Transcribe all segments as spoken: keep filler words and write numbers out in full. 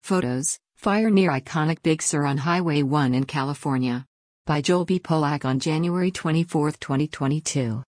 Photos: Fire near iconic Big Sur on Highway one in California. By Joel B. Polak on January twenty-fourth, twenty twenty-two.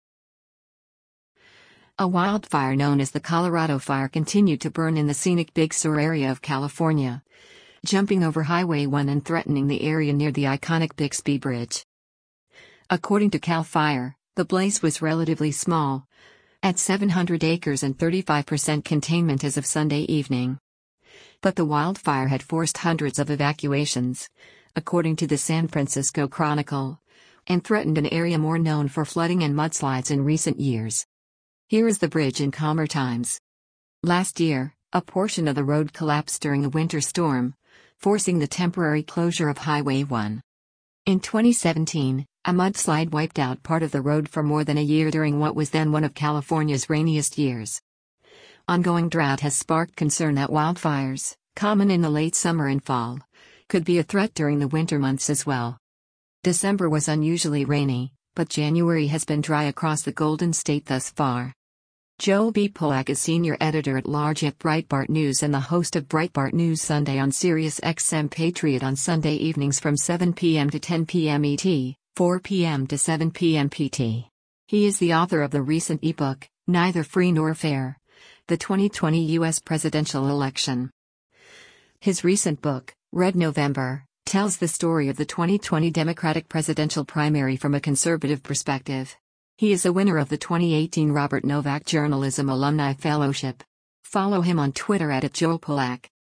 A wildfire known as the Colorado Fire continued to burn in the scenic Big Sur area of California, jumping over Highway one and threatening the area near the iconic Bixby Bridge. According to CAL FIRE, the blaze was relatively small, at seven hundred acres and thirty-five percent containment as of Sunday evening. But the wildfire had forced hundreds of evacuations, according to the San Francisco Chronicle, and threatened an area more known for flooding and mudslides in recent years. Here is the bridge in calmer times. Last year, a portion of the road collapsed during a winter storm, forcing the temporary closure of Highway one. In twenty seventeen, a mudslide wiped out part of the road for more than a year during what was then one of California's rainiest years. Ongoing drought has sparked concern that wildfires, common in the late summer and fall, could be a threat during the winter months as well. December was unusually rainy, but January has been dry across the Golden State thus far. Joel B. Polak is senior editor-at-large at Breitbart News and the host of Breitbart News Sunday on Sirius X M Patriot on Sunday evenings from seven p m to ten p m E T, four p m to seven p m P T. He is the author of the recent ebook, Neither Free Nor Fair: The twenty twenty U S Presidential Election. His recent book, Red November, tells the story of the twenty twenty Democratic presidential primary from a conservative perspective. He is a winner of the twenty eighteen Robert Novak Journalism Alumni Fellowship. Follow him on Twitter at Joel Polak.